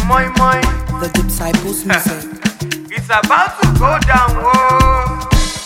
moi moi. The Disciples music. It's about to go down, whoa.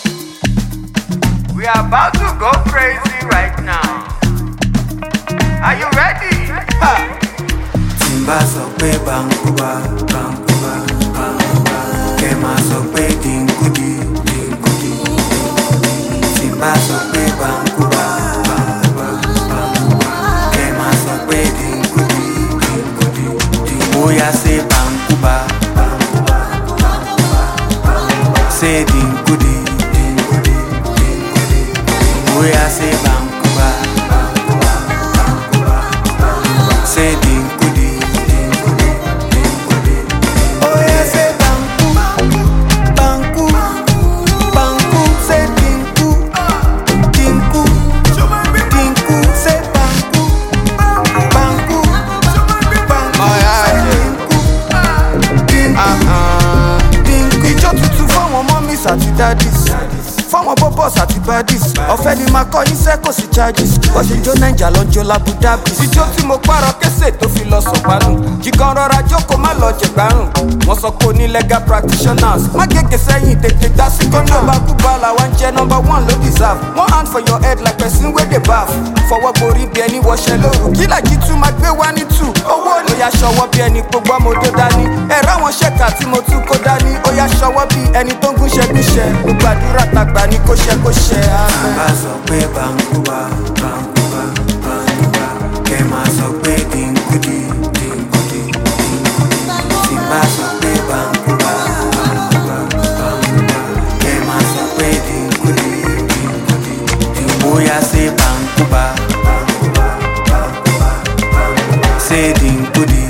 We are about to go crazy right now. Are you ready? Timba sọ pé Bankuba, Bankuba, Bankuba. Kema sọ pé Dinkudi, Dinkudi. Timba sọ pé Bankuba, Bankuba, Bankuba. Kema sọ pé Dinkudi, Dinkudi, Dinkudi. Oya say Bankuba, Bankuba, Bankuba, Bankuba. Say Dinkudi, Dinkudi, Dinkudi. Oya say Bankuba, Bankuba, Bankuba, Bankuba. Say Dinkudi, Dinkudi, Dinkudi. Oya say Banku, Banku, Banku. Say Dinku, Dinku, Dinku. Say Banku, Banku, Banku. Say Dinku, Dinku, Dinku. Ìjọ tuntun fáwọn mummies àti daddies, fáwọn bọ́bọ̀s àti baddies. Ọ̀fẹ́ ni máa kọ́ iṣẹ́ kò sí charges. Bó ṣe jó Naija lọ́jọ́ l'Abu Dhabi. Ìjọ tí mo pààrọ̀ kése tó fi lọ sọ̀pánù. Jìkan rọra jókòó má lọ jẹ̀gbárùn. Wọ́n sọ pé o ní legal practitioners. Má gègé sẹ́yìn tètè dá sí kọ́nà. Bankuba làwọn ń jẹ́ number one ló deserve. One hand for your head like person wey dey baff. Fọwọ́ borí bí ẹni wọṣẹ lóru. Kí làjí tún máa gbé wá ní tù. Owó ni ó yá ṣọwọ́ bí ẹni gbogbo ọmọdé dání. Ẹ̀rọ àwọn ṣẹ́ka tí mo tún kó dání. Ó yá ṣọwọ́ bí ẹni tó ń gúnṣẹ́gúnṣẹ́. Gbogbo àdúrà tàgbà ní kó ṣe kó ṣe. Timba sọ pé Bankuba, Bankuba, Bankuba. Kema sọ pé Dinkudi, Dinkudi, Dinkudi. Timba sọ pé Bankuba, Bankuba, Bankuba. Kema sọ pé Dinkudi, Dinkudi, Dinkudi. Oya say Bankuba, Bankuba, Bankuba, Bankuba. Say Dinkudi.